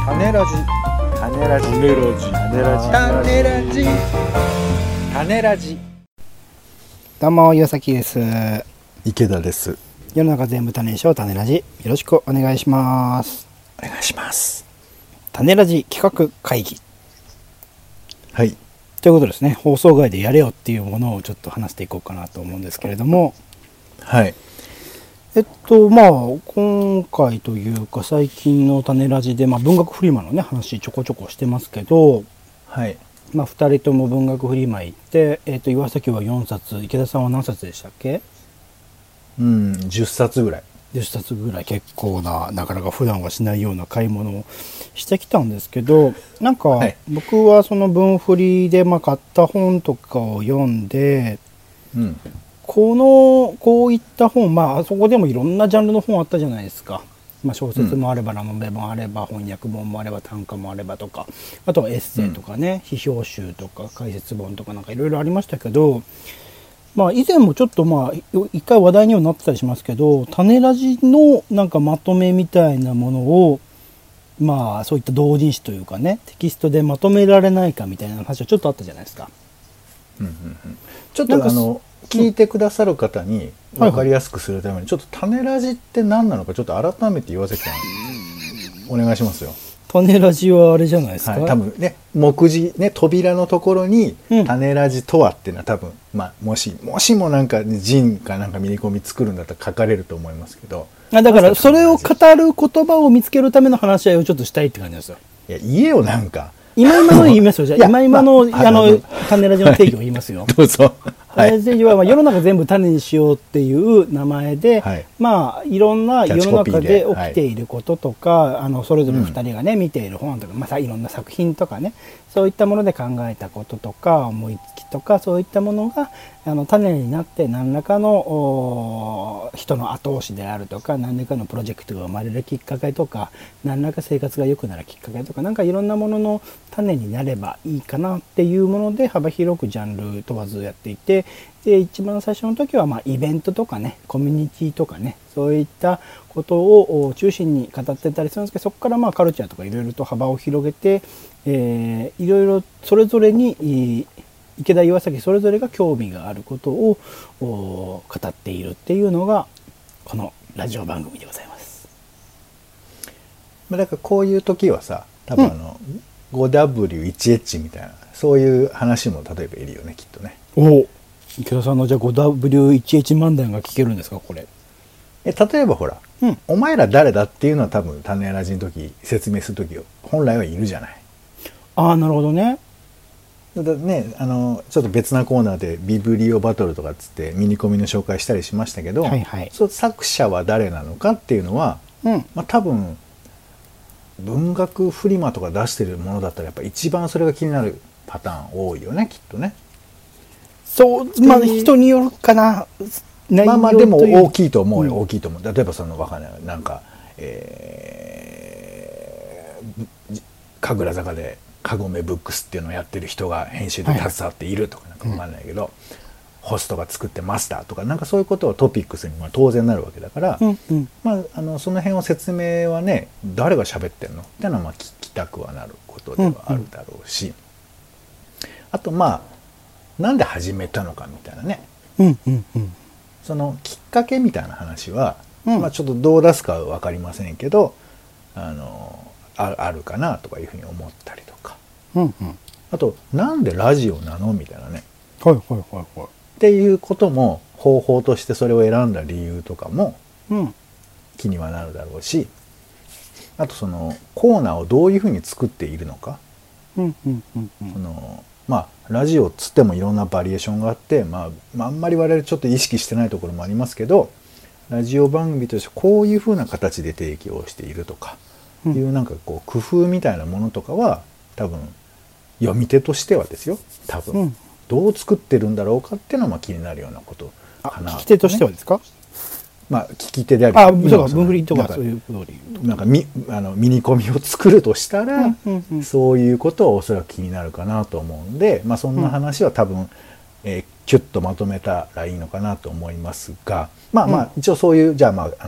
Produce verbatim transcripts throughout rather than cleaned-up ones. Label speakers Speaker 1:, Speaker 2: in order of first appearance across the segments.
Speaker 1: 種ラジ種ラジ
Speaker 2: 種ラジ
Speaker 1: 種ラジ種ラジ種ラジ。
Speaker 3: どうも岩崎です。
Speaker 2: 池田です。
Speaker 3: 世の中全部種にしよう種ラジ、よろしくお願いします。
Speaker 2: お願いします。
Speaker 3: 種ラジ企画会議
Speaker 2: はい
Speaker 3: ということですね。放送外でやれよっていうものをちょっと話していこうかなと思うんですけれども、
Speaker 2: はい
Speaker 3: えっとまあ今回というか最近の種ラジで、まあ、文学フリマのね話ちょこちょこしてますけど、
Speaker 2: はい
Speaker 3: まあ、ふたりとも文学フリマ行って、えっと岩崎はよんさつ、池田さんは何冊でしたっけ？
Speaker 2: うんじゅっさつぐらい。
Speaker 3: じゅっさつぐらい、結構な、なかなか普段はしないような買い物をしてきたんですけど、なんか僕はその文振りでまあ買った本とかを読んで、
Speaker 2: うん、
Speaker 3: このこういった本、まああそこでもいろんなジャンルの本あったじゃないですか。まあ、小説もあればラノベもあれば翻訳本もあれば短歌もあればとか、あとはエッセイとかね、批評集とか解説本とかなんかいろいろありましたけど、まあ以前もちょっとまあ一回話題にはなってたりしますけど、種ラジのなんかまとめみたいなものをまあそういった同人誌というかね、テキストでまとめられないかみたいな話はちょっとあったじゃないですか。
Speaker 2: うんうんうん、ちょっとあの聞いてくださる方に分かりやすくするために、ちょっと種ラジって何なのかちょっと改めて岩崎さんお願いしますよ。
Speaker 3: 種ラジはあれじゃないですか、
Speaker 2: はい、多分ね目次ね扉のところに種ラジとはっていうのは多分、まあもしもしもなんかジンかなんかミニコミ作るんだったら書かれると思いますけど、
Speaker 3: あだからそれを語る言葉を見つけるための話し合いをちょっとしたいって感じですよ。
Speaker 2: いや言えよなんか
Speaker 3: 今今の言いますよ。じゃあ今今の、まあ、あの、
Speaker 2: はい、
Speaker 3: 種ラジの定義を言いますよ。
Speaker 2: どうぞ。
Speaker 3: はい、種ラジ定義は、まあ、世の中全部種にしようっていう名前で、はい、まあいろんな世の中で起きていることとか、はい、あのそれぞれふたりがね、うん、見ている本とか、まあ、いろんな作品とかね、そういったもので考えたこととか思いつきとかそういったものがあの種になって何らかの人の後押しであるとか、何らかのプロジェクトが生まれるきっかけとか、何らか生活が良くなるきっかけとか、なんかいろんなものの種になればいいかなっていうもので幅広くジャンル問わずやっていて、で一番最初の時はまあイベントとかね、コミュニティとかね、そういったことを中心に語ってたりするんですけど、そこからまあカルチャーとかいろいろと幅を広げて、えー、いろいろそれぞれに池田岩崎それぞれが興味があることを語っているっていうのがこのラジオ番組でございます。
Speaker 2: だからこういう時はさ、多分あの、うん、ごダブリューワンエイチ みたいなそういう話も例えばいるよねきっとね。
Speaker 3: お池田さんのじゃあ ごダブリューワンエイチ 漫談が聞けるんですかこれ。
Speaker 2: え例えばほら、うん、お前ら誰だっていうのは多分種ラジの時説明する時本来はいるじゃない。
Speaker 3: ああなるほどね。
Speaker 2: だね、あのちょっと別なコーナーでビブリオバトルとかっつってミニコミの紹介したりしましたけど、はいはい、そう作者は誰なのかっていうのは、うんまあ、多分文学フリマとか出してるものだったらやっぱ一番それが気になるパターン多いよねきっとね。
Speaker 3: そうまあ人によるかな。
Speaker 2: まあまあでも大きいと思うよ、うん、大きいと思う。例えばそのわかんないなんか、えー、神楽坂でカゴメブックスっていうのをやってる人が編集で携わっているとかなんかわかんないけど、はい、ホストが作ってマスターとかなんかそういうことをトピックスにまあ当然なるわけだから、うんうん、まああのその辺を説明はね誰が喋ってんのっていうのはまあ聞きたくはなることではあるだろうし、うんうん、あとまあなんで始めたのかみたいなね、うんうんうん、そのきっかけみたいな話は、うんまあ、ちょっとどう出すかは分かりませんけどあの あ, あるかなとかいうふうに思ったりとか、うんうん、あとなんでラジオなのみたいなね、はいはいはいはい、っていうことも方法としてそれを選んだ理由とかも気にはなるだろうし、あとそのコーナーをどういうふうに作っているのか、うんうんうんうん、そのまあラジオっつってもいろんなバリエーションがあって、まあ、あんまり我々ちょっと意識してないところもありますけど、ラジオ番組としてこういうふうな形で提供しているとかいう、うん、なんかこう工夫みたいなものとかは多分読み手としてはですよ多分、うん、どう作ってるんだろうかっていうのは気になるようなことかな、ね、
Speaker 3: 聞き手としてはですか。
Speaker 2: まあ聞き手であり、
Speaker 3: あ、そうか、文振りとかそういうことで言うと、
Speaker 2: なんかミあのミニコミを作るとしたら、うんうんうん、そういうことはおそらく気になるかなと思うんで、まあそんな話は多分、うんえー、キュッとまとめたらいいのかなと思いますが、まあまあ一応そういうじゃあまああの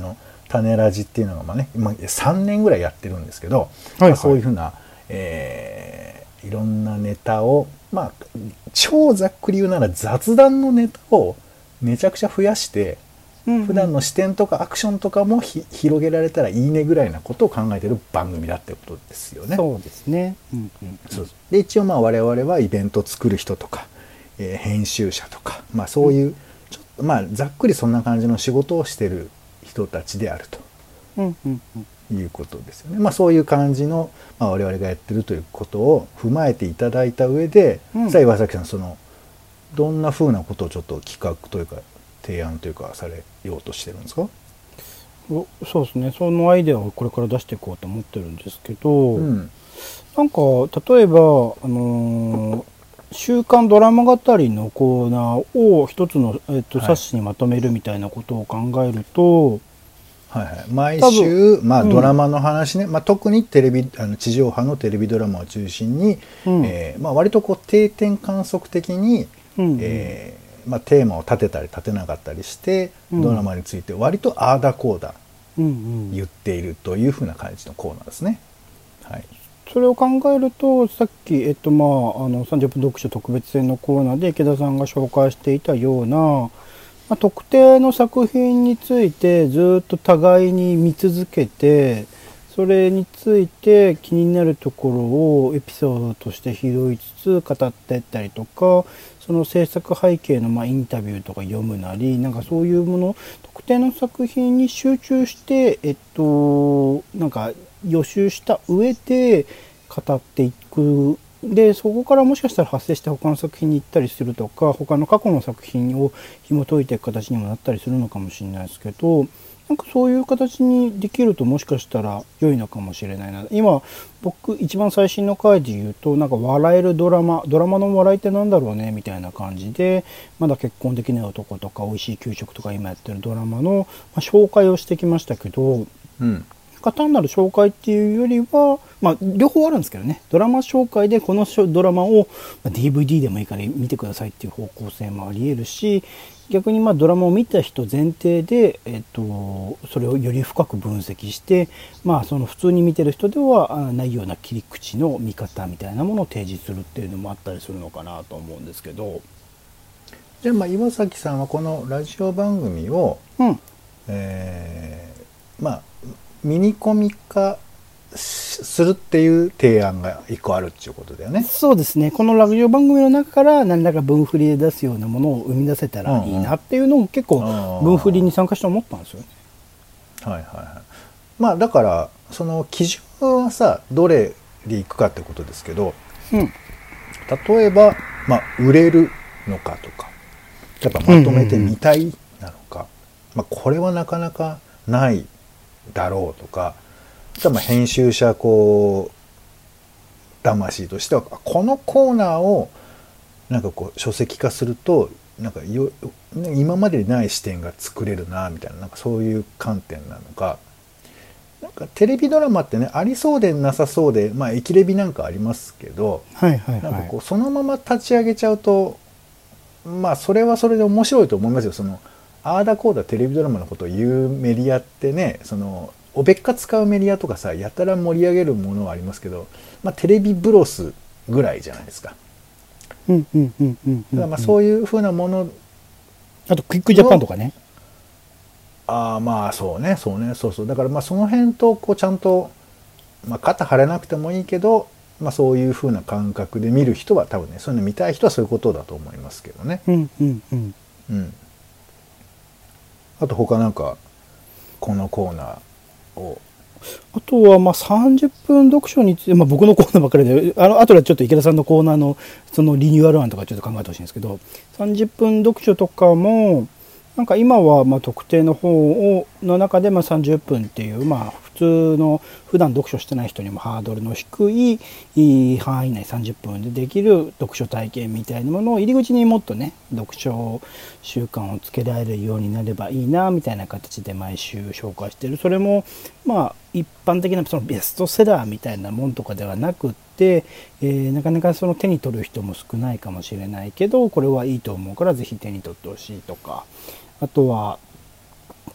Speaker 2: 種ラジっていうのがまあね、今さんねんぐらいやってるんですけど、
Speaker 3: はいはい、
Speaker 2: まあ、そういうふうな、えー、いろんなネタを、まあ、超ざっくり言うなら雑談のネタをめちゃくちゃ増やして、うんうん、普段の視点とかアクションとかもひ広げられたらいいねぐらいなことを考えてる番組だってことですよね。
Speaker 3: そうですね。うんうんうん、
Speaker 2: そうで一応まあ我々はイベント作る人とか、えー、編集者とか、まあ、そういうちょっとまあざっくりそんな感じの仕事をしてる人たちであると、
Speaker 3: うんうんうん、
Speaker 2: いうことですよね。まあ、そういう感じの、まあ、我々がやってるということを踏まえていただいた上で、うん、さあ岩崎さんそのどんなふうなことをちょっと企画というか提案というかされようとしてるんですか？
Speaker 3: そうですね、そのアイデアをこれから出していこうと思ってるんですけど、うん、なんか例えば、あのー、週刊ドラマ語りのコーナーを一つの、えっと、冊子にまとめるみたいなことを考えると、
Speaker 2: はいはい、毎週、まあ、ドラマの話ね、うん、まあ、特にテレビあの地上波のテレビドラマを中心に、うん、えーまあ、割とこう定点観測的に、うんえーまあ、テーマを立てたり立てなかったりして、うん、ドラマについて割とあーだこうだ言っているというふうな感じのコーナーですね。はい、
Speaker 3: それを考えるとさっき、えっとまあ、あのさんじゅっぷん読書特別編のコーナーで池田さんが紹介していたようなまあ、特定の作品についてずっと互いに見続けてそれについて気になるところをエピソードとして拾いつつ語っていったりとかその制作背景のまあインタビューとか読むなりなんかそういうもの特定の作品に集中してえっとなんか予習した上で語っていくでそこからもしかしたら発生して他の作品に行ったりするとか他の過去の作品を紐解いていく形にもなったりするのかもしれないですけどなんかそういう形にできるともしかしたら良いのかもしれないな。今僕一番最新の回で言うとなんか笑えるドラマドラマの笑いってなんだろうねみたいな感じでまだ結婚できない男とか美味しい給食とか今やってるドラマの、まあ、紹介をしてきましたけど、うん単なる紹介っていうよりは、まあ、両方あるんですけどねドラマ紹介でこのドラマを ディーブイディー でもいいから見てくださいっていう方向性もあり得るし逆にまあドラマを見た人前提で、えっと、それをより深く分析して、まあ、その普通に見てる人ではないような切り口の見方みたいなものを提示するっていうのもあったりするのかなと思うんですけど
Speaker 2: じゃあまあ岩崎さんはこのラジオ番組を、うんえー、まあミニコミ化するっていう提案が一個あるっていうことだよね。
Speaker 3: そうですね。このラジオ番組の中から何らか分振りで出すようなものを生み出せたらいいなっていうのを結構分振りに参加して思ったんですよね。
Speaker 2: はいはいはい。まあだからその基準はさどれでいくかってことですけど、うん、例えばまあ売れるのかとか、やっぱまとめてみたいなのか、うんうんうん、まあこれはなかなかないだろうとか、まあ編集者こう魂としてはこのコーナーをなんかこう書籍化するとなんかよ今までにない視点が作れるなみたいな、なんかそういう観点なのか、なんかテレビドラマってねありそうでなさそうで、まあ駅レビなんかありますけど、
Speaker 3: はいはいはい、
Speaker 2: なんかこうそのまま立ち上げちゃうとまあそれはそれで面白いと思いますよ。そのあーだこうだテレビドラマのことを言うメディアってね、そのおべっか使うメディアとかさやたら盛り上げるものはありますけど、まあ、テレビブロスぐらいじゃないですか。
Speaker 3: うんうんうんうん、
Speaker 2: だからまあそういうふうなもの、
Speaker 3: あとクイックジャパンとかね。
Speaker 2: ああまあそうねそうねそうそう、だからまあその辺とこうちゃんと、まあ、肩張れなくてもいいけど、まあ、そういうふうな感覚で見る人は多分ねそういうの見たい人はそういうことだと思いますけどね。
Speaker 3: うんうんうん
Speaker 2: うん。あと他なんかこのコーナーを
Speaker 3: あとはまあさんじゅっぷん読書について、まあ、僕のコーナーばっかりであの後でちょっと池田さんのコーナーのそのリニューアル案とかちょっと考えてほしいんですけど、さんじゅっぷん読書とかもなんか今はまあ特定の本をの中でまあさんじゅっぷんっていうまあ普通の普段読書してない人にもハードルの低い範囲内さんじゅっぷんでできる読書体験みたいなものを入り口にもっとね読書習慣をつけられるようになればいいなみたいな形で毎週紹介してる。それもまあ一般的なそのベストセラーみたいなもんとかではなくって、えー、なかなかその手に取る人も少ないかもしれないけどこれはいいと思うからぜひ手に取ってほしいとか、あとは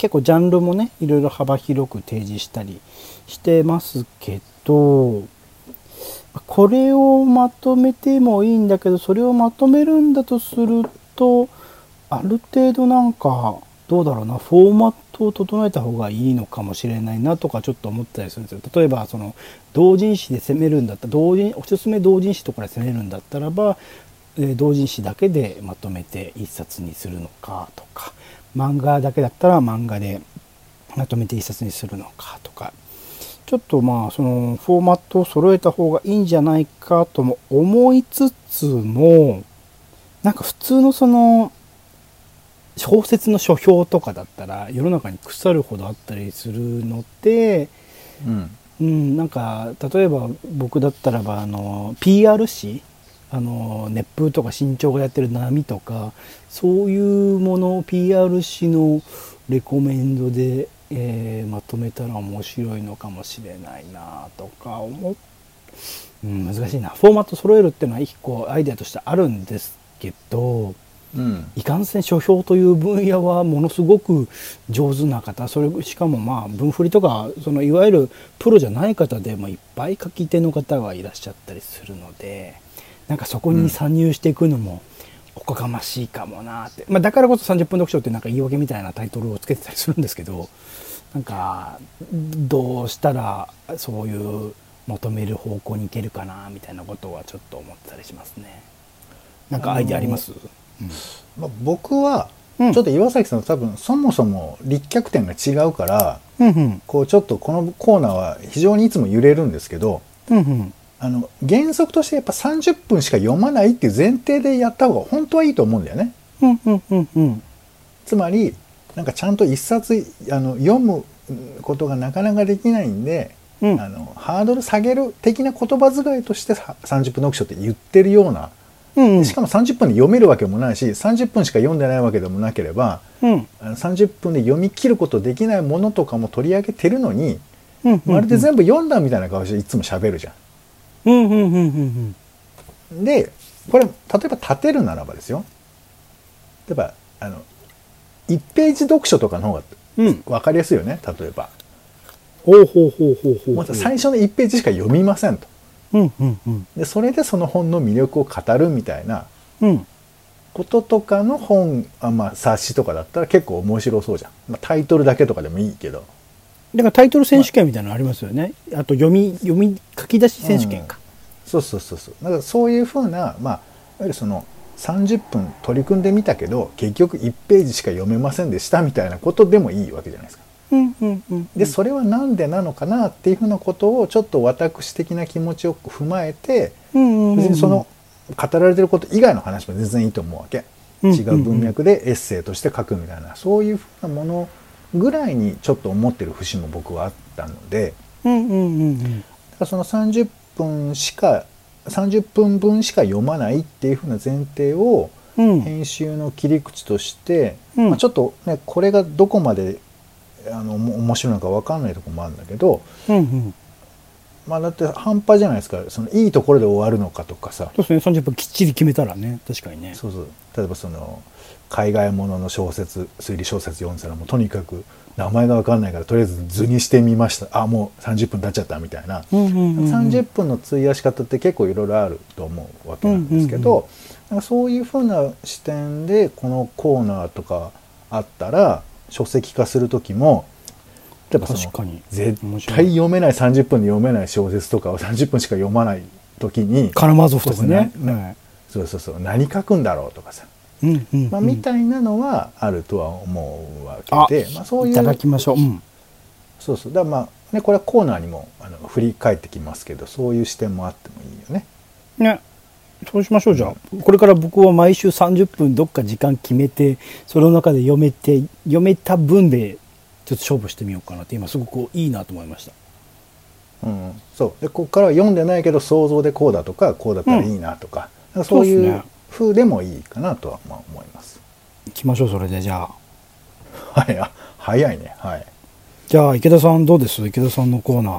Speaker 3: 結構ジャンルもねいろいろ幅広く提示したりしてますけど、これをまとめてもいいんだけど、それをまとめるんだとするとある程度なんかどうだろうな、フォーマットを整えた方がいいのかもしれないなとかちょっと思ったりするんですよ。例えばその同人誌で攻めるんだったら、同人おすすめ同人誌とかで攻めるんだったらば、えー、同人誌だけでまとめて一冊にするのかとか、漫画だけだったら漫画でまとめて一冊にするのかとか、ちょっとまあそのフォーマットを揃えた方がいいんじゃないかとも思いつつも、なんか普通のその小説の書評とかだったら世の中に腐るほどあったりするので、
Speaker 2: うん
Speaker 3: うん、なんか例えば僕だったらばあの ピーアール 誌、あの熱風とか新潮がやってる波とか、そういうものを ピーアール 誌のレコメンドで、えー、まとめたら面白いのかもしれないなとか思っ、うん、難しいな。フォーマット揃えるっていうのは一個アイデアとしてあるんですけど、
Speaker 2: うん、
Speaker 3: いかんせん書評という分野はものすごく上手な方、それしかもまあ文振りとかそのいわゆるプロじゃない方でもいっぱい書き手の方がいらっしゃったりするので、なんかそこに参入していくのもおこがましいかもなって、まあ、だからこそさんじゅっぷん読書ってなんか言い訳みたいなタイトルをつけてたりするんですけど、なんかどうしたらそういう求める方向に行けるかなみたいなことはちょっと思ったりしますね。なんかアイデアあります？
Speaker 2: うん、まあ、僕はちょっと岩崎さん多分そもそも立脚点が違うから、
Speaker 3: うんうん、
Speaker 2: こうちょっとこのコーナーは非常にいつも揺れるんですけど、
Speaker 3: うんうん、
Speaker 2: あの原則としてやっぱさんじゅっぷんしか読まないっていう前提でやった方が本当はいいと思うんだよね。
Speaker 3: うんうんうんうん、
Speaker 2: つまりなんかちゃんと一冊あの読むことがなかなかできないんで、うん、あのハードル下げる的な言葉遣いとしてさんじゅっぷん読書って言ってるような、うんうん、しかもさんじゅっぷんで読めるわけもないし、さんじゅっぷんしか読んでないわけでもなければ、うん、あのさんじゅっぷんで読み切ることできないものとかも取り上げてるのに、うんうんうん、まるで全部読んだみたいな顔していつも喋るじゃん。
Speaker 3: うんうんうんうん
Speaker 2: うん、でこれ例えば立てるならばですよ、例えばあのいちページ読書とかの方が分かりやすいよね。例えば
Speaker 3: ほうほうほうほうほう、
Speaker 2: まず最初のいちページしか読みませんと、
Speaker 3: うんうんうん、
Speaker 2: でそれでその本の魅力を語るみたいなこととかの本、あ、まあ、冊子とかだったら結構面白そうじゃん、まあ、タイトルだけとかでもいいけど、
Speaker 3: だからタイトル選手権みたいなのありますよね、まあ、あと読み読み書き出し選手権か、
Speaker 2: うん、そうそうそうそう、だからそういうふうな、まあ、いわゆるそのさんじゅっぷん取り組んでみたけど結局いちページしか読めませんでしたみたいなことでもいいわけじゃないですか。
Speaker 3: うんうんうん、
Speaker 2: でそれはなんでなのかなっていうふうなことをちょっと私的な気持ちを踏まえて、うんうんうん、別にその語られてること以外の話も全然いいと思うわけ、うんうんうん、違う文脈でエッセイとして書くみたいな、そういうふうなものぐらいにちょっと思ってる節も僕はあったので、
Speaker 3: うんうんうんうん、
Speaker 2: だからそのさんじゅっぷんしかさんじゅっぷんぶんしか読まないっていうふうな前提を編集の切り口として、うんまあ、ちょっとねこれがどこまであの面白いのか分かんないところもあるんだけど、うんうん、まあだって半端じゃないですか、そのいいところで終わるのかとかさ。
Speaker 3: そうですね、さんじゅっぷんきっちり決めたらね、確かにね。
Speaker 2: そうそう、例えばその海外ものの小説、推理小説読んでたらもうとにかく名前が分かんないからとりあえず図にしてみました、あもうさんじゅっぷん経っちゃったみたいな、うんうんうんうん、さんじゅっぷんの費やし方って結構いろいろあると思うわけなんですけど、うんうんうん、なんかそういうふうな視点でこのコーナーとかあったら書籍化する時も、例えばその絶対読めないさんじゅっぷんで読めない小説とかをさんじゅっぷんしか読まない時に
Speaker 3: カラマーゾフとかね、
Speaker 2: ね、そうそうそう、何書くんだろうとかさ、うんうんうん、まあ、みたいなのはあるとは思うわけで、
Speaker 3: まあ、そういういただきましょう、うん、
Speaker 2: そうそう、だからまあね、これはコーナーにもあの振り返ってきますけど、そういう視点もあってもいいよね。
Speaker 3: ね、そうしましょう。じゃあ、うん、これから僕は毎週さんじゅっぷんどっか時間決めて、その中で読めて読めた分でちょっと勝負してみようかなって、今すごくいいなと思いました。
Speaker 2: うん、そうでここからは読んでないけど想像でこうだとかこうだったらいいなとか、うん、そういう風でもいいかなとはまあ思います。
Speaker 3: 行きましょう、それで。じゃ
Speaker 2: あはい、あ早いね。はい、
Speaker 3: じゃあ池田さんどうです？池田さんのコーナー。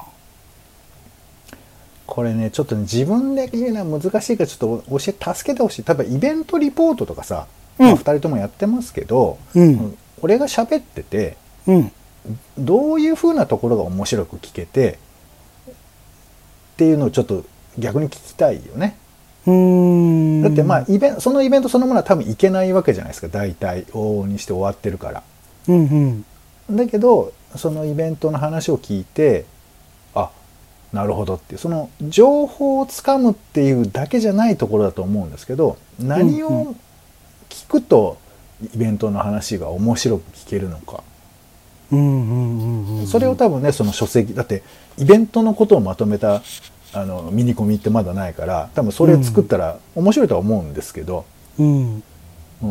Speaker 2: これねちょっと、ね、自分で言うのは難しいからちょっと教え助けてほしい。例えばイベントリポートとかさ、うんまあ、ふたりともやってますけど、うん、俺が喋ってて、
Speaker 3: うん、
Speaker 2: どういうふうなところが面白く聞けてっていうのをちょっと逆に聞きたいよね。
Speaker 3: うーん
Speaker 2: だってまあイベンそのイベントそのものは多分行けないわけじゃないですか、大体往々にして終わってるから。
Speaker 3: うんうん、
Speaker 2: だけどそのイベントの話を聞いて、あ、なるほどっていう、その情報をつかむっていうだけじゃないところだと思うんですけど、何を聞くとイベントの話が面白く聞けるのか、
Speaker 3: うんうんうんうん、
Speaker 2: それを多分ね、その書籍だってイベントのことをまとめたあのミニコミってまだないから、多分それ作ったら面白いとは思うんですけど、
Speaker 3: うん
Speaker 2: うん、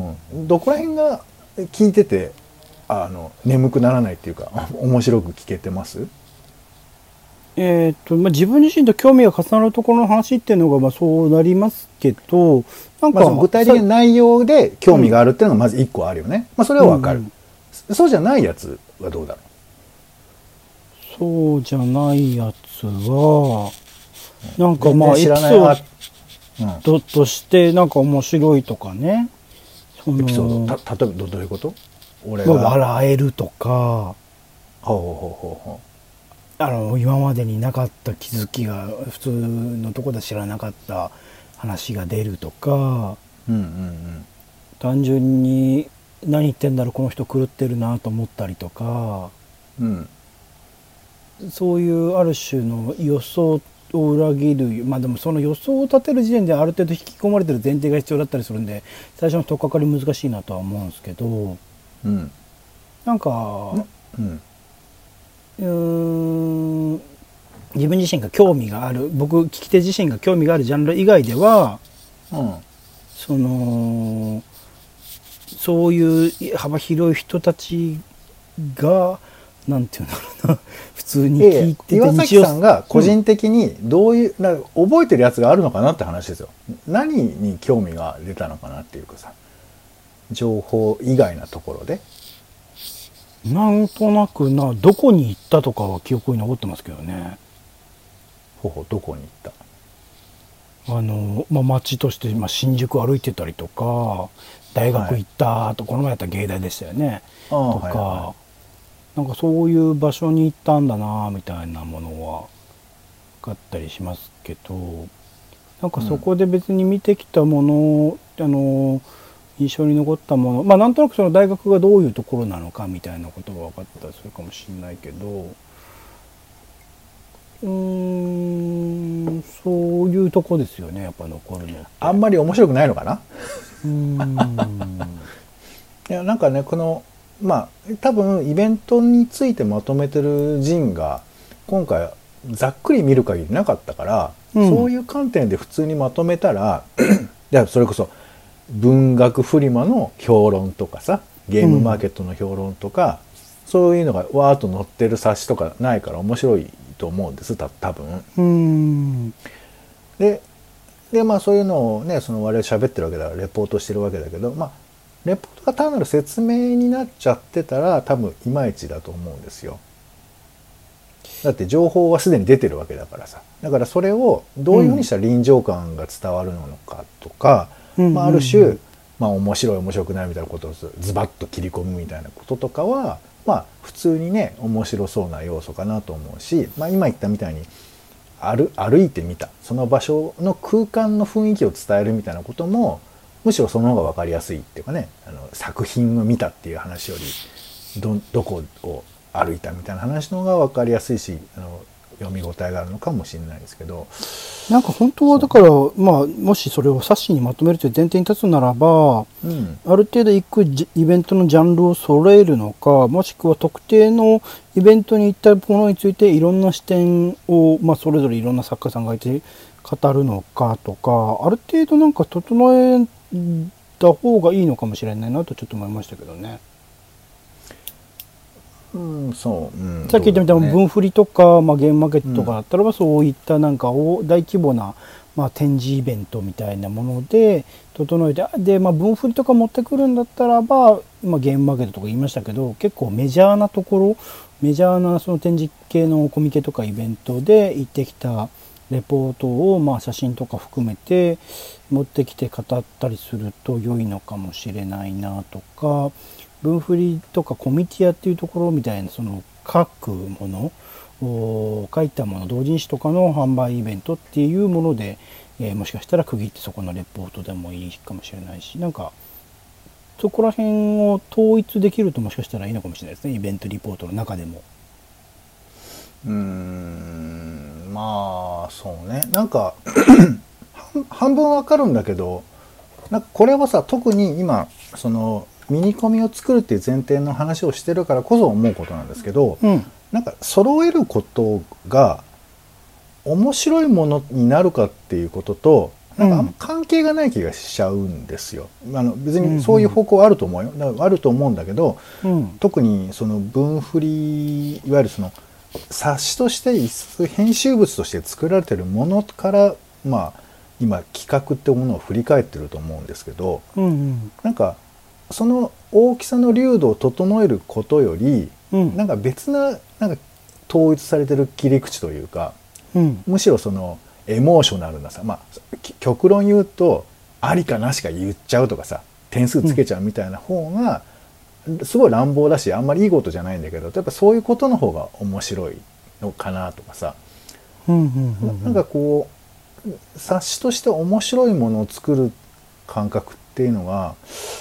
Speaker 2: どこら辺が聞いててあの眠くならないっていうか面白く聞けてます？
Speaker 3: えーとまあ、自分自身と興味が重なるところの話っていうのがまあそうなりますけど、なんか、
Speaker 2: まあ、その具体的な内容で興味があるっていうのがまず一個あるよね。まあ、それはわかる、うんうん、そうじゃないやつはどうだろ
Speaker 3: う。そうじゃないやつはなんかまあエピソードとしてなんか面白いとかね、
Speaker 2: そのエピソードた例えばどういうこと？俺
Speaker 3: が笑えるとか、
Speaker 2: ほうほうほうほう、
Speaker 3: あの今までになかった気づきが普通のところで知らなかった話が出るとか、
Speaker 2: うんうんうん、
Speaker 3: 単純に何言ってんだろうこの人狂ってるなと思ったりとか、
Speaker 2: うん、
Speaker 3: そういうある種の予想を裏切る、まあでもその予想を立てる時点である程度引き込まれてる前提が必要だったりするんで、最初の取っかかり難しいなとは思うんですけど、
Speaker 2: うん、
Speaker 3: なんか、
Speaker 2: うん、
Speaker 3: うーん自分自身が興味がある、僕聞き手自身が興味があるジャンル以外では、
Speaker 2: うん、
Speaker 3: そのそういう幅広い人たちがなんていうんだろうな普通に聞いてて、
Speaker 2: 岩崎さんが個人的にどういう、うん、なんか覚えてるやつがあるのかなって話ですよ。何に興味が出たのかなっていうかさ、情報以外なところで
Speaker 3: なんとなくな、どこに行ったとかは記憶に残ってますけどね。
Speaker 2: ほほどこに行った？
Speaker 3: あの、まあ、街として、まあ、新宿歩いてたりとか、大学行ったと、はい、この前やったら芸大でしたよねとか、はいはい、なんかそういう場所に行ったんだなみたいなものは分かったりしますけど、なんかそこで別に見てきたもの、うん、あの印象に残ったもの、まあなんとなくその大学がどういうところなのかみたいなことが分かったりするかもしれないけど、うーんそういうとこですよね、やっぱ残るのって。
Speaker 2: あんまり面白くないのかな。
Speaker 3: うーん
Speaker 2: いやなんかね、このまあ多分イベントについてまとめてる人が今回ざっくり見る限りなかったから、うん、そういう観点で普通にまとめたらいやそれこそ文学フリマの評論とかさ、ゲームマーケットの評論とか、うん、そういうのがわーっと載ってる冊子とかないから面白いと思うんです、た多分。
Speaker 3: うん
Speaker 2: ででまあそういうのをね、その我々喋ってるわけだからレポートしてるわけだけど、まあレポートが単なる説明になっちゃってたら多分いまいちだと思うんですよ。だって情報はすでに出てるわけだからさ。だからそれをどういうふうにしたら臨場感が伝わるのかとか、うん、まあ、ある種、まあ、面白い面白くないみたいなことをズバッと切り込むみたいなこととかはまあ普通にね面白そうな要素かなと思うし、まあ、今言ったみたいに歩, 歩いてみたその場所の空間の雰囲気を伝えるみたいなこともむしろその方が分かりやすいっていうかね、あの作品を見たっていう話より ど, どこを歩いたみたいな話の方が分かりやすいし、あの読み応えがあるのかもしれないですけど、
Speaker 3: なんか本当はだから、まあ、もしそれを冊子にまとめるという前提に立つならば、うん、ある程度行くイベントのジャンルを揃えるのか、もしくは特定のイベントに行ったものについていろんな視点を、まあ、それぞれいろんな作家さんがいて語るのかとか、ある程度なんか整えた方がいいのかもしれないなとちょっと思いましたけどね。
Speaker 2: うん、そう、うん、
Speaker 3: さっき言ったみたいな文振りとか、まあ、ゲームマーケットとかだったらば、うん、そういったなんか大規模な、まあ、展示イベントみたいなもので整えて、で、まあ、文振りとか持ってくるんだったらば、まあ、ゲームマーケットとか言いましたけど、結構メジャーなところ、メジャーなその展示系のコミケとかイベントで行ってきたレポートを、まあ、写真とか含めて持ってきて語ったりすると良いのかもしれないなとか、 分振りとかコミティアっていうところみたいなその書くもの書いたもの同人誌とかの販売イベントっていうもので、えー、もしかしたら区切ってそこのレポートでもいいかもしれないし、なんかそこら辺を統一できるともしかしたらいいのかもしれないですね、イベントリポートの中でも。
Speaker 2: うーん、まあそうね、なんか半分わかるんだけど、なんかこれはさ、特に今そのミニコミを作るっていう前提の話をしてるからこそ思うことなんですけど、うん、なんか揃えることが面白いものになるかっていうこととなんかあんま関係がない気がしちゃうんですよ。あの別にそういう方向あると思うよ。だからあると思うんだけど、うん、特にその文振り、いわゆるその冊子として編集物として作られてるものから、まあ今企画ってものを振り返ってると思うんですけど、うんうん、なんかその大きさの流度を整えることより、うん、なんか別ななんか統一されてる切り口というか、うん、むしろそのエモーショナルなさ、まあ極論言うとありかなしか言っちゃうとかさ、点数つけちゃうみたいな方がすごい乱暴だし、あんまりいいことじゃないんだけど、やっぱそういうことの方が面白いのかなとかさ、うんうんうんうん、なんかこう冊子として面白いものを作る感覚っていうのが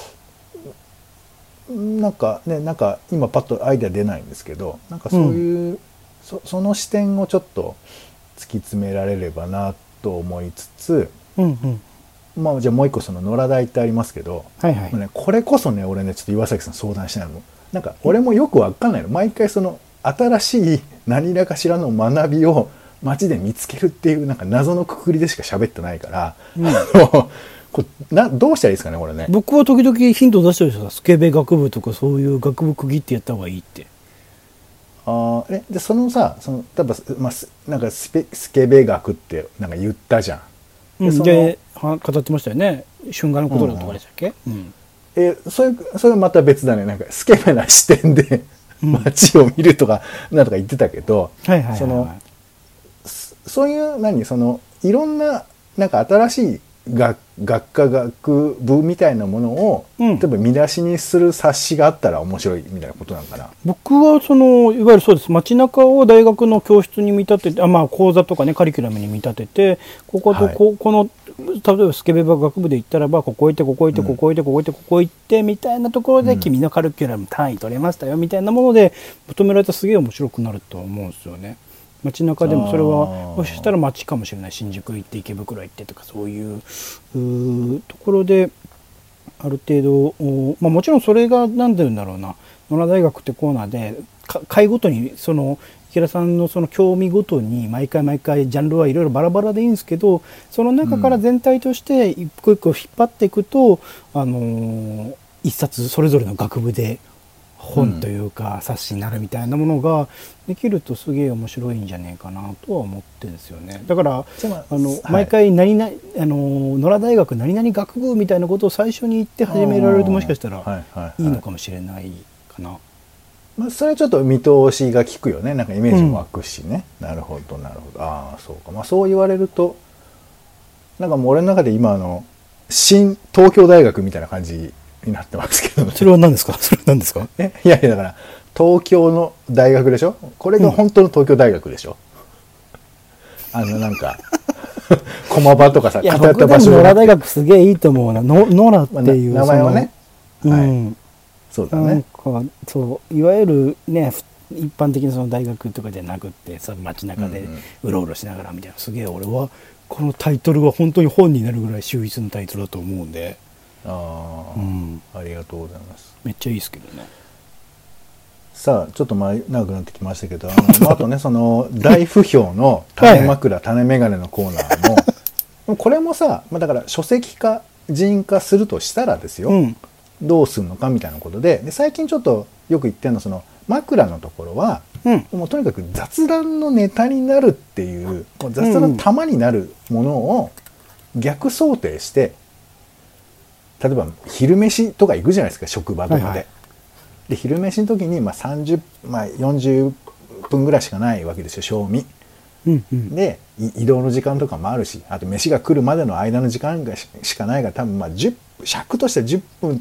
Speaker 2: なんかね、なんか今パッとアイデア出ないんですけど、なんかそういう、うん、そ, その視点をちょっと突き詰められればなと思いつつ、うんうん、まあじゃあもう一個その野良台ってありますけど、はいはい、ね、これこそね俺ねちょっと岩崎さん相談しないの、なんか俺もよくわかんないの、毎回その新しい何らかしらの学びを街で見つけるっていうなんか謎のくくりでしか喋ってないから、うんこれなどうしたらいいですかねこれね。
Speaker 3: 僕は時々ヒント出してるんですよ。スケベ学部とかそういう学部区切ってやった方がいいって。
Speaker 2: あえでそのさその多分、まあ、なんかスペスケベ学ってなんか言ったじゃん。
Speaker 3: で、うん、で語ってましたよね。春画のことだとかでしたっけ、うんうん、
Speaker 2: えそれそれはまた別だね。なんかスケベな視点で街を見るとかなんとか言ってたけど、そのそういう何そのいろんななんか新しい学, 学科学部みたいなものを、うん、例えば見出しにする冊子があったら面白いみたいなことなのかな。
Speaker 3: 僕はそのいわゆるそうです、街中を大学の教室に見立てて、あ、まあ、講座とかねカリキュラムに見立てて、こことこ、はい、この例えばスケベバ学部で言ったらばここ行ってここ行ってここ行ってここ行ってここ行ってみたいなところで、うん、君のカリキュラム単位取れましたよみたいなもので求められたらすげえ面白くなると思うんですよね。街中でもそれはもしかしたら街かもしれない。新宿行って池袋行ってとかそういう、うところである程度、まあ、もちろんそれが何て言うんだろうな、野良大学ってコーナーで回ごとにその池田さんのその興味ごとに毎回毎回ジャンルはいろいろバラバラでいいんですけど、その中から全体として一個一個引っ張っていくと、うん、あの一冊それぞれの学部で本というか冊子になるみたいなものができるとすげえ面白いんじゃねえかなとは思ってるんですよね。だからあの、はい、毎回何々あの野良大学何々学部みたいなことを最初に言って始められるともしかしたらいいのかもしれないかな。
Speaker 2: まあ、それはちょっと見通しが効くよね。なんかイメージも湧くしね、うん、なるほどなるほど。ああそうか、まあ、そう言われるとなんかもう俺の中で今あの新東京大学みたいな感じになってますけどね。
Speaker 3: それは何ですか？それは何ですか？
Speaker 2: えいやいやだから東京の大学でしょ。これが本当の東京大学でしょ、うん、あのなんか駒場とかさ
Speaker 3: 偏った場所で野良大学すげえいいと思うな。の野良っていう、
Speaker 2: まあ、名前はね、
Speaker 3: うん、はい、
Speaker 2: そうだね。
Speaker 3: なんかそういわゆるね一般的なその大学とかじゃなくってその街中でうろうろしながらみたいな、うんうん、すげえ俺はこのタイトルは本当に本になるぐらい秀逸なタイトルだと思うんで。
Speaker 2: ああ、うん、ありがとうございます。
Speaker 3: めっちゃいいですけどね。
Speaker 2: さあちょっと前長くなってきましたけど、あのあとねその大不評の種枕種眼鏡のコーナーもこれもさ、まあ、だから書籍化人化するとしたらですよ、うん、どうするのかみたいなことで、で最近ちょっとよく言ってるのその枕のところは、うん、もうとにかく雑談のネタになるっていう、もう雑談の玉になるものを逆想定して、例えば昼飯とか行くじゃないですか、職場とかで。はいはい、で昼飯の時にまあさんじゅう、まあ、よんじゅっぷんぐらいしかないわけですよ、賞味。うんうん、で移動の時間とかもあるし、あと飯が来るまでの間の時間がしかないから、多分まあじゅう尺としてはじゅっぷんとか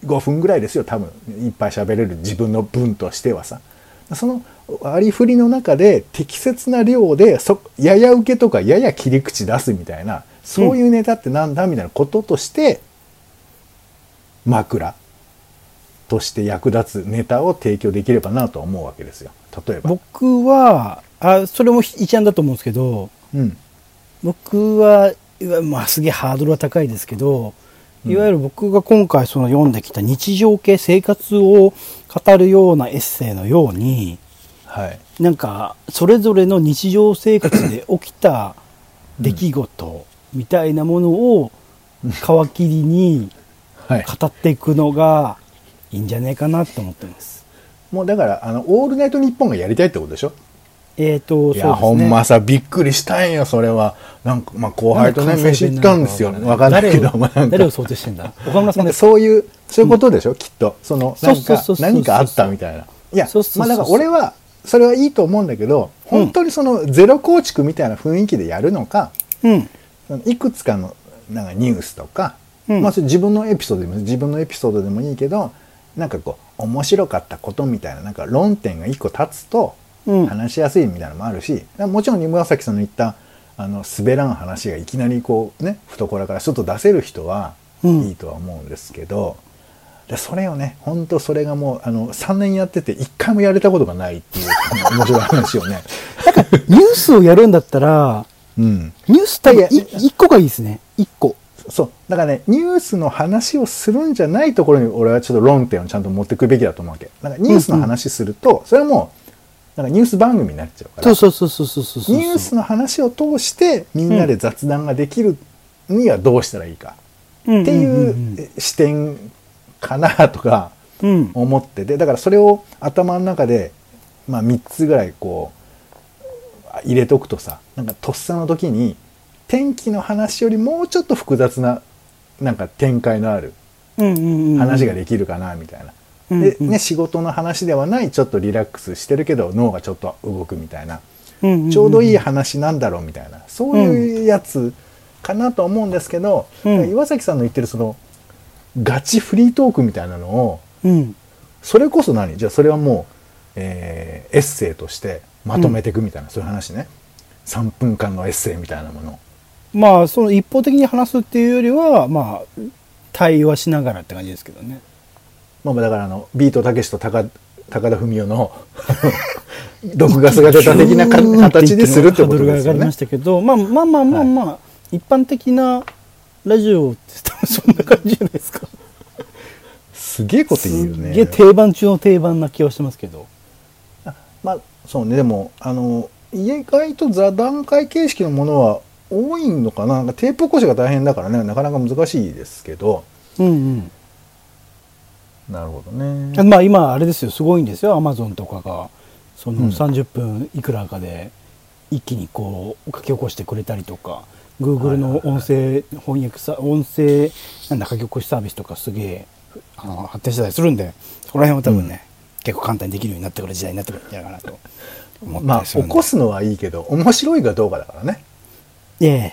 Speaker 2: ごふんぐらいですよ多分いっぱい喋れる自分の分としてはさ。そのありふりの中で適切な量でそやや受けとかやや切り口出すみたいなそういうネタってなんだみたいなこととして、うん、枕として役立つネタを提供できればなと思うわけですよ。例えば
Speaker 3: 僕はあそれも一案だと思うんですけど、うん、僕は、まあ、すげえハードルは高いですけど、いわゆる僕が今回その読んできた日常系生活を語るようなエッセイのように、はい、なんかそれぞれの日常生活で起きた出来事みたいなものを皮切りに語っていくのがいいんじゃないかなと思ってます。
Speaker 2: もうだからあのオールナイトニッポンがやりたいってことでしょ。
Speaker 3: えーと、
Speaker 2: いや、ね、ほんまさびっくりしたんよそれは。なんかまあ後輩とね飯行ったんですよ。わかんないけどもなんか
Speaker 3: 誰を想定してんだ。岡村さんです。
Speaker 2: そういうそういうことでしょ、うん、きっとそのなんか何かあったみたいな。いやまあだから俺はそれはいいと思うんだけど、本当にそのゼロ構築みたいな雰囲気でやるのか、うん、いくつかのなんかニュースとか、うん、まあ自分のエピソードでも自分のエピソードでもいいけど、なんかこう面白かったことみたいななんか論点が一個立つと。話しやすいみたいなのもあるし、もちろん二村崎さんの言ったあの滑らん話がいきなりこうね懐から外出せる人はいいとは思うんですけど、うん、でそれをね本当それがもうあのさんねんやってていっかいもやれたことがないっていう面白い話をね
Speaker 3: なんかニュースをやるんだったら、うん、ニュースっていっこがいいですね。いっこ
Speaker 2: そうだからねニュースの話をするんじゃないところに俺はちょっと論点をちゃんと持っていくべきだと思うわけ。なんかニュースの話すると、うんうん、それはもうなんかニュース番組になっちゃうから、
Speaker 3: そうそうそうそうそうそう、
Speaker 2: ニュースの話を通してみんなで雑談ができるにはどうしたらいいかっていう視点かなとか思ってて、だからそれを頭の中でまあみっつぐらいこう入れとくとさ、なんかとっさの時に天気の話よりもうちょっと複雑ななんか展開のある話ができるかなみたいな。でね、仕事の話ではないちょっとリラックスしてるけど脳がちょっと動くみたいな、うんうんうん、ちょうどいい話なんだろうみたいなそういうやつかなと思うんですけど、うん、岩崎さんの言ってるそのガチフリートークみたいなのを、うん、それこそ何じゃあそれはもう、えー、エッセイとしてまとめていくみたいな、うん、そういう話ね。さんぷんかんのエッセイみたいなもの。
Speaker 3: まあその一方的に話すっていうよりはまあ対話しながらって感じですけどね。
Speaker 2: まあ、だからあのビートたけしと 高, 高田文夫の毒ガスが出た的な形でするってことですよね。ハードルが上がりました
Speaker 3: けど、まあまあまあまあまあ、はい、一般的なラジオって多分そんな感じじゃないですか。
Speaker 2: すげえこと言うよね。
Speaker 3: すげえ定番中の定番な気はしてますけど。
Speaker 2: あまあそうね。でもあの意外と座談会形式のものは多いのかな。なんかテープ起こしが大変だからねなかなか難しいですけど。うんうん。なるほどね。
Speaker 3: まあ今あれですよすごいんですよアマゾンとかがそのさんじゅっぷんいくらかで一気にこう書き起こしてくれたりとか、グーグルの音声翻訳さ音声なんだ書き起こしサービスとかすげえあの発展してたりするんで、そこら辺は多分ね、うん、結構簡単にできるようになってくる時代になってくるんじゃないかなと思って
Speaker 2: まあ起こすのはいいけど面白いかどうかだからね。
Speaker 3: いえ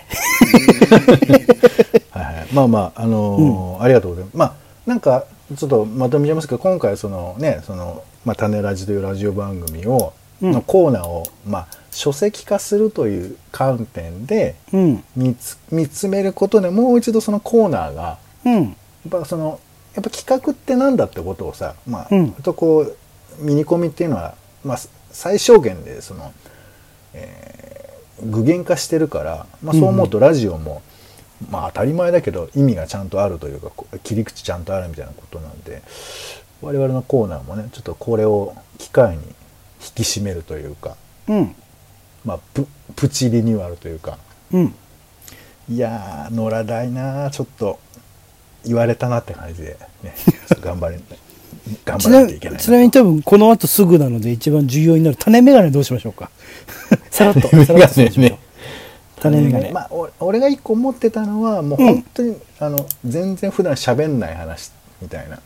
Speaker 2: はいはいまあまああのーうん、ありがとうございます。まあなんかちょっとまとめちゃいますけど今回そのねその、まあ、種ラジというラジオ番組を、うん、のコーナーを、まあ、書籍化するという観点で見つ、うん、見つめることでもう一度そのコーナーが、うん、やっぱそのやっぱ企画ってなんだってことをさ、まあうん、とこうミニコミっていうのは、まあ、最小限でその、えー、具現化してるから、まあ、そう思うとラジオも、うん、まあ当たり前だけど意味がちゃんとあるというか切り口ちゃんとあるみたいなことなんで我々のコーナーもねちょっとこれを機会に引き締めるというか、うん、まあ プ, プチリニューアルというか、うん、いやー乗らないなちょっと言われたなって感じで、ね、ちょっと頑張れ頑張らなきゃいけないな
Speaker 3: ちなみに多分この後すぐなので一番重要になる種メガネどうしましょうかさらっと
Speaker 2: 種メガネね
Speaker 3: 種メガネ、
Speaker 2: まあ、俺が一個思ってたのはもう本当に、うん、あの全然普段喋んない話みたいな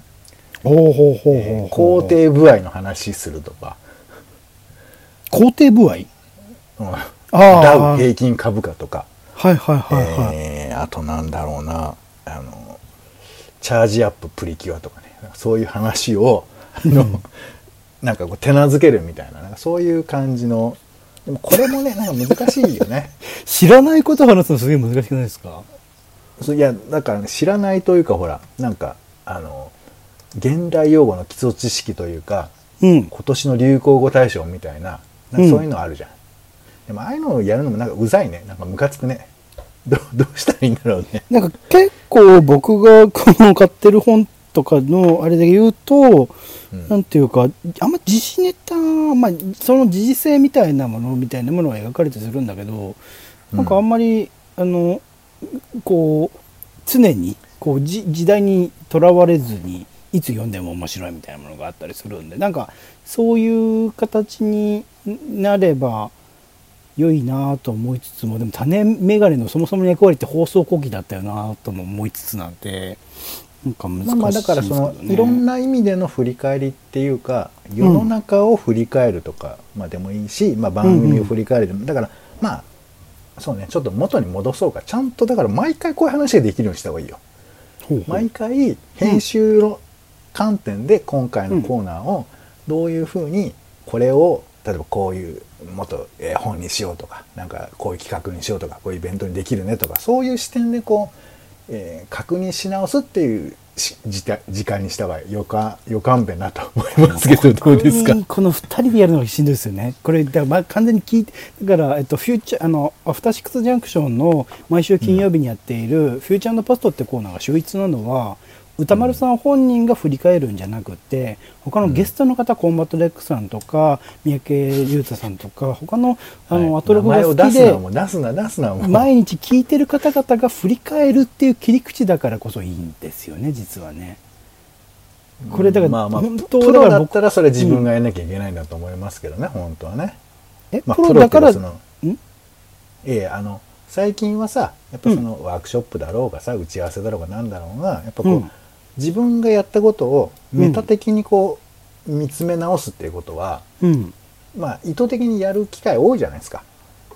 Speaker 2: 肯定部合の話するとか
Speaker 3: 肯定部合、うん、
Speaker 2: ダウ平均株価とか
Speaker 3: はいはいはいはい、
Speaker 2: えー、あとなんだろうなあのチャージアッププリキュアとかね、そういう話をあのなんかこう手なずけるみたいな、なんかそういう感じの。でもこれもねなんか難しいよね。
Speaker 3: 知らないことを話すのすげえ難しくないですか？
Speaker 2: そういやだから、ね、知らないというか、ほらなんかあの現代用語の基礎知識というか、うん、今年の流行語大賞みたい な, なんかそういうのあるじゃん、うん、でもああいうのをやるのもなんかうざいね。なんかムカつくね。ど, どうしたらいいんだろうね。
Speaker 3: なんか結構僕がこの買ってる本とかのあれで言うと、うん、なんていうかあんま時事ネタ、まあ、その時事性みたいなものみたいなものは描かれてするんだけど、なんかあんまりあのこう常にこうじ時代にとらわれずにいつ読んでも面白いみたいなものがあったりするんで、なんかそういう形になれば良いなと思いつつも、でも種メガネのそもそもの役割って放送後期だったよなとも思いつつなんて、なんか難しいですけどね。まあ、だからそのいろんな意味での振り返りっていうか、世の中を振り返るとか、まあでもいいし、まあ、番組を振り返るでも、うんうん、だからまあそうね、ちょっと元に戻そうか。ちゃんとだから毎回こういう話ができるようにした方がいいよ。ほうほう、毎回編集の観点で今回のコーナーをどういうふうにこれを例えばこういうもっと本にしようとか、なんかこういう企画にしようとか、こういうイベントにできるねとか、そういう視点でこう、えー、確認し直すっていう時間にした方がよかよかんべなと思いますけど、どうですか？このふたりでやるのがしんどいですよね。これだからまあ完全に聞いて、だから、えっと、フューチャーあのアフターシックスジャンクションの毎週金曜日にやっている、うん、フューチャーポストってコーナーが秀逸なのは、歌丸さん本人が振り返るんじゃなくて、他のゲストの方、うん、コンバットレックさんとか三宅裕太さんとか他のあの、はい、アトロクが好きで毎日聞いてる方々が振り返るっていう切り口だからこそいいんですよね、実はね。これだから、まあまあ、本当プロだったらそれ自分がやらなきゃいけないんだと思いますけどね、うん、本当はね。え、まあ、プロだからそのんええあの最近はさ、やっぱそのワークショップだろうがさ、打ち合わせだろうがなんだろうが、やっぱこう、うん、自分がやったことをメタ的にこう見つめ直すっていうことは、うん、まあ意図的にやる機会多いじゃないですか。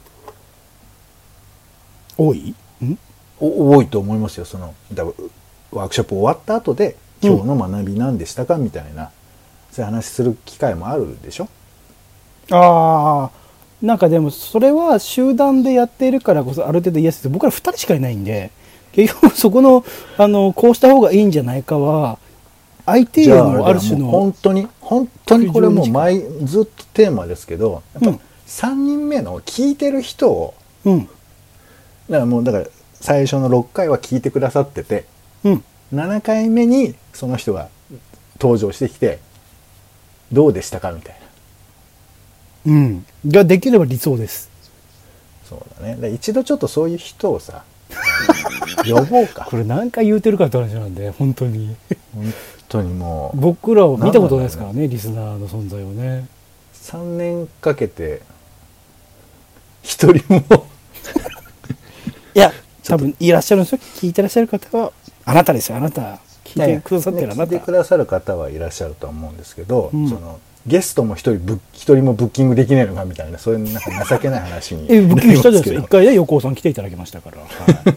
Speaker 3: 多い？ん？お多いと思いますよ。そのだワークショップ終わった後で今日の学び何でしたかみたいな、うん、そういう話する機会もあるでしょ。ああ、なんかでもそれは集団でやっているからこそある程度言いやすいです。僕らふたりしかいないんで。結局そこの、あのこうした方がいいんじゃないかは相手へのある種の本当に本当にこれもう毎ずっとテーマですけど、やっぱさんにんめの聞いてる人を、うん、だからもうだから最初のろっかいは聞いてくださってて、うん、ななかいめにその人が登場してきてどうでしたかみたいな、うん、ができれば理想です。そうだね。だ一度ちょっとそういう人をさ呼ぼうか。これ何回言うてるかって話なんで、本当に本当にもう僕らを見たことないですからね、リスナーの存在をね。さんねんかけて一人もいや多分いらっしゃるんですよ。聞いてらっしゃる方はあなたですよ。あなた聞いてくださってるあなた、聞いてくださる方はいらっしゃるとは思うんですけど、うん、そのゲストも一人一人もブッキングできないのかみたいな、そういうなんか情けない話にえブッキングしたんですよ。一回ね横尾さん来ていただきましたから、はい、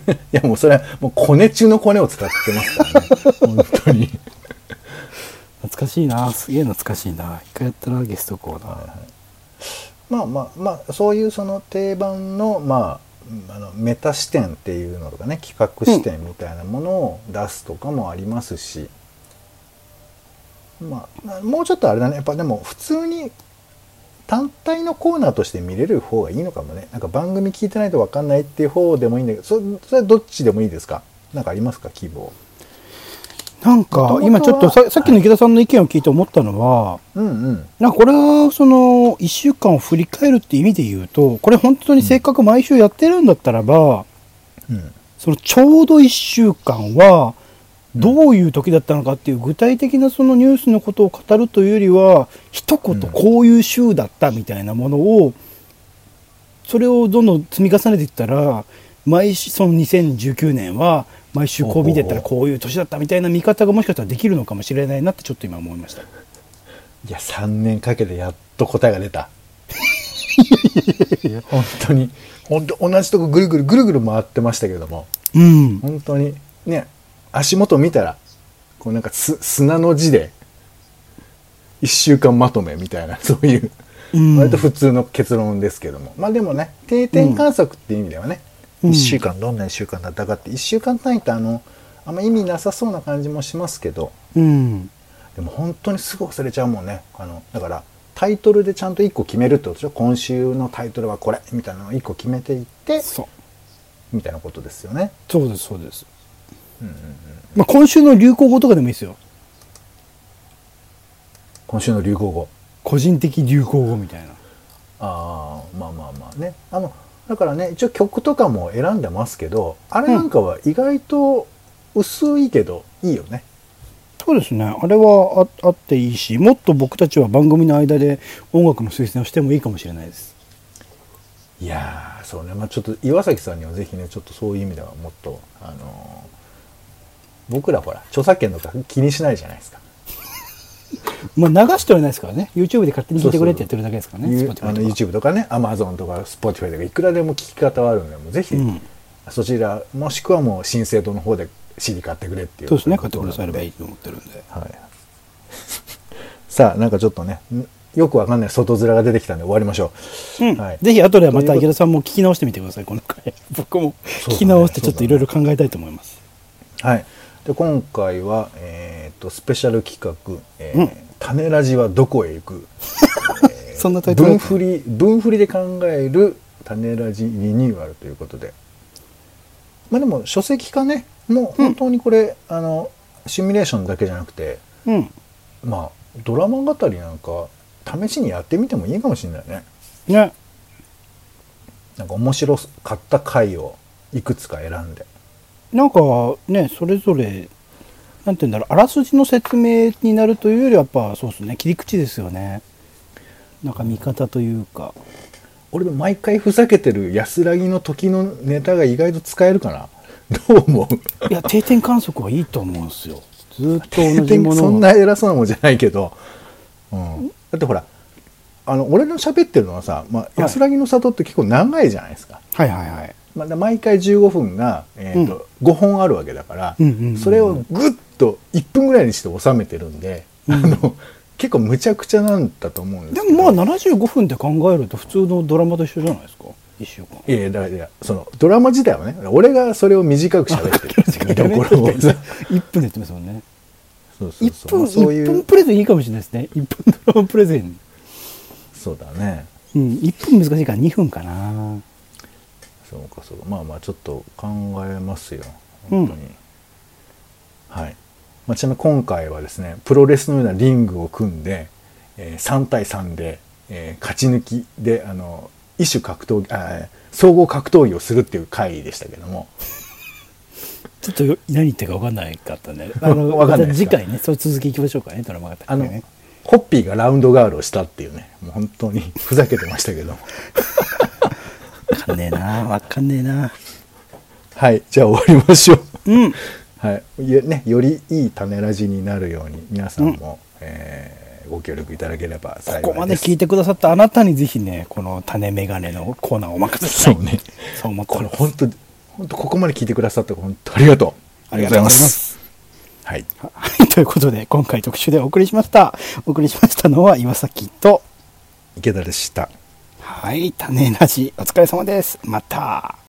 Speaker 3: いやもうそれはもうコネ中のコネを使ってますからね本当に懐かしいな、すげえ懐かしいな。一回やったらゲストコーナー、はいはい、まあまあまあそういうその定番のまああのメタ視点っていうのとかね、企画視点みたいなものを出すとかもありますし、うん、まあもうちょっとあれだね、やっぱでも普通に単体のコーナーとして見れる方がいいのかもね。なんか番組聞いてないと分かんないっていう方でもいいんだけど、そそれはどっちでもいいですか？なんかありますか、希望？なんか今ちょっと さ, さっきの池田さんの意見を聞いて思ったのは、うんうん、なんかこれはそのいっしゅうかんを振り返るっていう意味で言うと、これ本当にせっかく毎週やってるんだったらば、うん、そのちょうどいっしゅうかんはどういう時だったのかっていう具体的なそのニュースのことを語るというよりは、一言こういう週だったみたいなものを、それをどんどん積み重ねていったら、毎週そのにせんじゅうきゅうねんは毎週こう見てたらこういう年だったみたいな見方がもしかしたらできるのかもしれないなってちょっと今思いました。いやさんねんかけてやっと答えが出た本当に本当同じとこぐるぐるぐるぐる回ってましたけども、うん、本当にね足元見たら
Speaker 2: こうなんかす砂の字でいっしゅうかんまとめみたいな、そういう、うん、割と普通の結論ですけども、まあでもね定点観測っていう意味ではね、うん、いっしゅうかんどんないっしゅうかんだったかっていっしゅうかん単位ってあのあんま意味なさそうな感じもしますけど、
Speaker 3: うん、
Speaker 2: でも本当にすぐ忘れちゃうもんね。あのだからタイトルでちゃんといっこ決めるってことでしょ。今週のタイトルはこれみたいなのをいっこ決めていってみたいなことですよね。
Speaker 3: そうですそうです、うんうんうん、まあ、今週の流行語とかでもいいですよ。
Speaker 2: 今週の流行語、
Speaker 3: 個人的流行語みたいな。
Speaker 2: ああ、まあまあまあね、あのだからね一応曲とかも選んでますけど、あれなんかは意外と薄いけどいいよね、
Speaker 3: うん、そうですね。あれは あ, あっていいし、もっと僕たちは番組の間で音楽の推薦をしてもいいかもしれないです。
Speaker 2: いやーそうね、まあ、ちょっと岩崎さんにはぜひねちょっとそういう意味ではもっとあのー、僕らほら著作権とか気にしないじゃないですか。
Speaker 3: まあ流してはないですからね。 YouTube で勝手に聞いてくれってやってるだけですからね。
Speaker 2: そうそう、あの YouTube とかね Amazon とか Spotify とかいくらでも聞き方はあるので、もうぜひ、うん、そちらもしくはもう新生堂の方で シーディー 買ってくれっていう。
Speaker 3: そうですね、買ってくださればいいと思ってるんで、
Speaker 2: はい、さあなんかちょっとねよくわかんない外面が出てきたんで終わりましょう、うんはい、
Speaker 3: ぜひ後でまた池田さんも聞き直してみてください。この回僕も聞き直してちょっといろいろ考えたいと思います、
Speaker 2: ね、はい。で今回は、えー、とスペシャル企画、えーうん、種ラジはどこへ行く、えー、
Speaker 3: そんなタイトル
Speaker 2: 分振り分振りで考える種ラジリニューアルということで、まあでも書籍化ねもう本当にこれ、うん、あのシミュレーションだけじゃなくて、うん、まあドラマ語りなんか試しにやってみてもいいかもしれないね。
Speaker 3: ね。
Speaker 2: なんか面白かった回をいくつか選んで。
Speaker 3: なんかねそれぞれなんて言うんだろう、あらすじの説明になるというよりはやっぱそうですね、切り口ですよね。なんか見方というか。
Speaker 2: 俺も毎回ふざけてる安らぎの時のネタが意外と使えるかな。どう思う？
Speaker 3: いや定点観測はいいと思うんですよ。ずっと同じものを。
Speaker 2: そんな偉そうなもんじゃないけど、うん、だってほらあの俺の喋ってるのはさ、まあ、安らぎの里って結構長いじゃないですか。
Speaker 3: はいはいはい。
Speaker 2: まあ、毎回じゅうごふんが、えーとうん、ごほんあるわけだから、うんうんうんうん、それをぐっといっぷんぐらいにして収めてるんで、うん、あの結構むちゃくちゃなんだと思うんですけど。で
Speaker 3: もまあななじゅうごふんって考えると普通のドラマと一緒じゃないですか。いっしゅうかん。
Speaker 2: いやだからいやそのドラマ自体はね俺がそれを短く喋ってる見どころをさ
Speaker 3: いっぷんで言ってますもんね。
Speaker 2: そうそうそう
Speaker 3: いっぷん、そういういっぷんプレゼンいいかもしれないですね。いっぷんドラマプレゼン。
Speaker 2: そうだね、
Speaker 3: うん、いっぷん難しいからにふんかな。
Speaker 2: そうかそうか、まあまあちょっと考えますよ本当に、うん、はい、まあ、ちなみに今回はですねプロレスのようなリングを組んで、えー、さんたいさんで、えー、勝ち抜きであの異種格闘技あ総合格闘技をするっていう回でしたけども
Speaker 3: ちょっと何言ってるか分かんないかったんで、あの分かんないですか。次回ねその続きいきましょうかね。ドラマが、ね、
Speaker 2: あのホッピーがラウンドガールをしたっていうねもう本当にふざけてましたけども
Speaker 3: 分かんねえな分かんねえな。
Speaker 2: はいじゃあ終わりましょう、
Speaker 3: うん、
Speaker 2: はいね、よりいい種ラジになるように皆さんも、うんえー、ご協力いただければ幸いです。
Speaker 3: ここまで聞いてくださったあなたにぜひねこの種メガネのコーナーをお任せください。
Speaker 2: そうね
Speaker 3: そう思ってます。
Speaker 2: これ本当本当ここまで聞いてくださって本当ありがとう。
Speaker 3: ありがとうございます。
Speaker 2: はい、
Speaker 3: はい、ということで今回特集でお送りしましたお送りしましたのは岩崎と
Speaker 2: 池田でした。
Speaker 3: はい、種ラジお疲れ様です。また。